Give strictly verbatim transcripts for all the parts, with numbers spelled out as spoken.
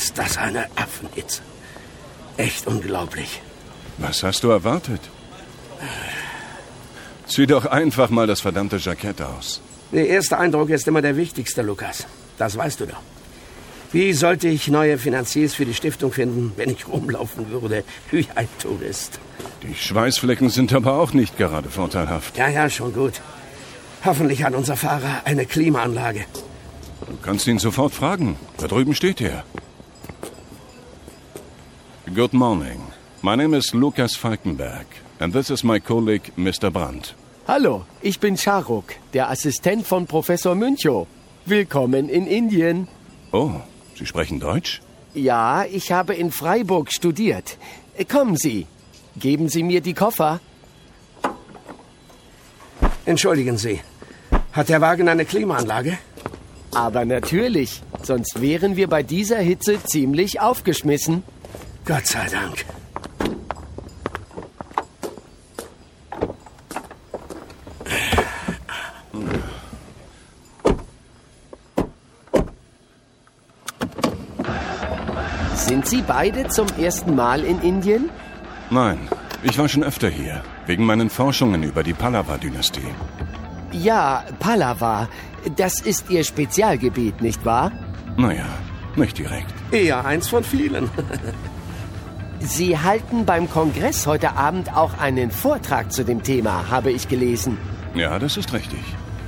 Ist das eine Affenhitze? Echt unglaublich. Was hast du erwartet? Zieh doch einfach mal das verdammte Jackett aus. Der erste Eindruck ist immer der wichtigste, Lukas. Das weißt du doch. Wie sollte ich neue Finanziers für die Stiftung finden, wenn ich rumlaufen würde wie ein Tourist? Die Schweißflecken sind aber auch nicht gerade vorteilhaft. Ja, ja, schon gut. Hoffentlich hat unser Fahrer eine Klimaanlage. Du kannst ihn sofort fragen. Da drüben steht er. Good morning. My name is Lukas Falkenberg. And this is my colleague, Mister Brandt. Hallo, ich bin Shahrukh, der Assistent von Professor Münchow. Willkommen in Indien. Oh, Sie sprechen Deutsch? Ja, ich habe in Freiburg studiert. Kommen Sie, geben Sie mir die Koffer. Entschuldigen Sie, hat der Wagen eine Klimaanlage? Aber natürlich, sonst wären wir bei dieser Hitze ziemlich aufgeschmissen. Gott sei Dank. Sind Sie beide zum ersten Mal in Indien? Nein, ich war schon öfter hier, wegen meinen Forschungen über die Pallava-Dynastie. Ja, Pallava. Das ist Ihr Spezialgebiet, nicht wahr? Naja, nicht direkt. Eher eins von vielen. Sie halten beim Kongress heute Abend auch einen Vortrag zu dem Thema, habe ich gelesen. Ja, das ist richtig.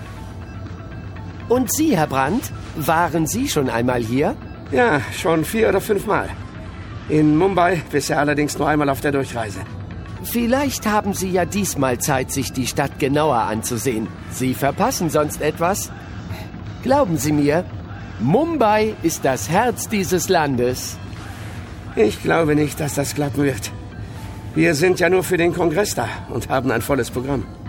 Und Sie, Herr Brandt, waren Sie schon einmal hier? Ja, schon vier oder fünf Mal. In Mumbai bisher allerdings nur einmal auf der Durchreise. Vielleicht haben Sie ja diesmal Zeit, sich die Stadt genauer anzusehen. Sie verpassen sonst etwas. Glauben Sie mir, Mumbai ist das Herz dieses Landes. Ich glaube nicht, dass das klappen wird. Wir sind ja nur für den Kongress da und haben ein volles Programm.